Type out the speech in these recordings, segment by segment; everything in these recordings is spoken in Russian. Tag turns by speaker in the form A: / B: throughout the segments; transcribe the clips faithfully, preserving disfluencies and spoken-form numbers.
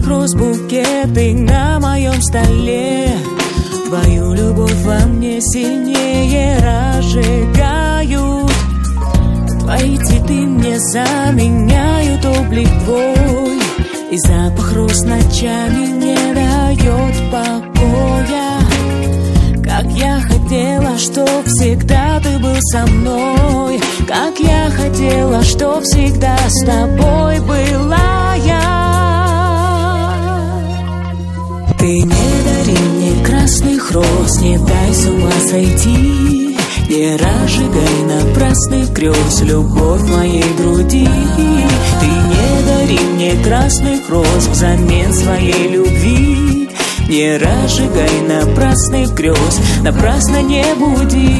A: роз букеты на моем столе. Твою любовь во мне сильнее разжигают. Твои цветы мне заменяют облик твой, и запах роз ночами не дает покоя. Как я хотела, чтоб всегда ты был со мной, как я хотела, чтоб всегда с тобой была я. Ты не дари мне красных роз, не дай с ума сойти, не разжигай напрасный крёст любовь моей груди. Ты не дари мне красных роз взамен своей любви, не разжигай напрасный крёст, напрасно не буди.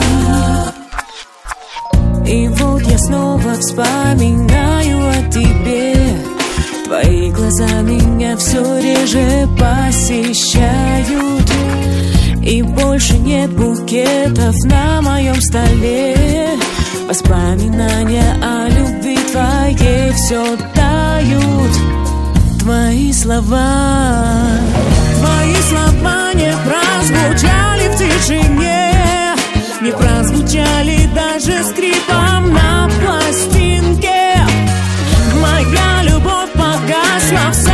A: И вот я снова вспоминаю о тебе. Твои глаза меня все реже посещают, и больше нет букетов на моем столе. Воспоминания о любви твоей все тают. Твои слова, твои слова не прозвучали в тишине, не прозвучали даже скрипом на пластинке. Моя любовь погасла в